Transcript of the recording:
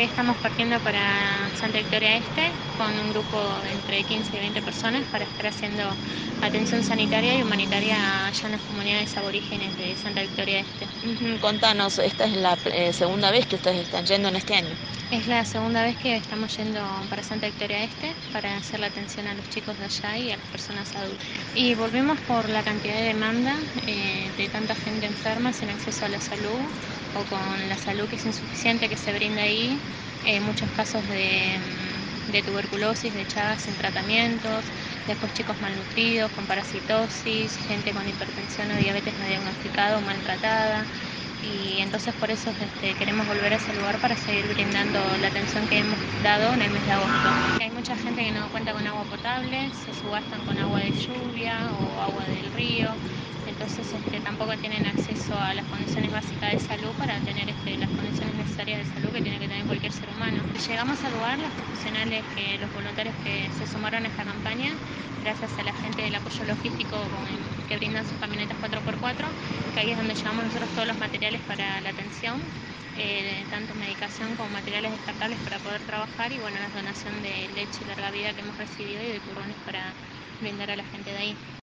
Hoy estamos partiendo para Santa Victoria Este con un grupo entre 15 y 20 personas para estar haciendo atención sanitaria y humanitaria allá en las comunidades aborígenes de Santa Victoria Este. Contanos, esta es la segunda vez que ustedes están yendo en este año. Es la segunda vez que estamos yendo para Santa Victoria Este para hacer la atención a los chicos de allá y a las personas adultas. Y volvimos por la cantidad de demanda de tanta gente enferma sin acceso a la salud o con la salud que es insuficiente que se brinda ahí, muchos casos de tuberculosis, de Chagas sin tratamientos, después chicos malnutridos, con parasitosis, gente con hipertensión o diabetes no diagnosticada o maltratada. Y entonces por eso queremos volver a ese lugar para seguir brindando la atención que hemos dado en el mes de agosto. Hay mucha gente que no cuenta con agua potable, se subastan con agua de lluvia o agua del río, entonces tampoco tienen acceso a las condiciones básicas de salud para tener las condiciones necesarias de salud que tiene que tener cualquier ser humano. Llegamos al lugar, los profesionales, los voluntarios que se sumaron a esta campaña, gracias a la gente del apoyo logístico que brindan sus camionetas 4x4, que ahí es donde llevamos nosotros todos los materiales para la atención, tanto medicación como materiales descartables para poder trabajar y bueno, la donación de leche y larga vida que hemos recibido y de turrones para brindar a la gente de ahí.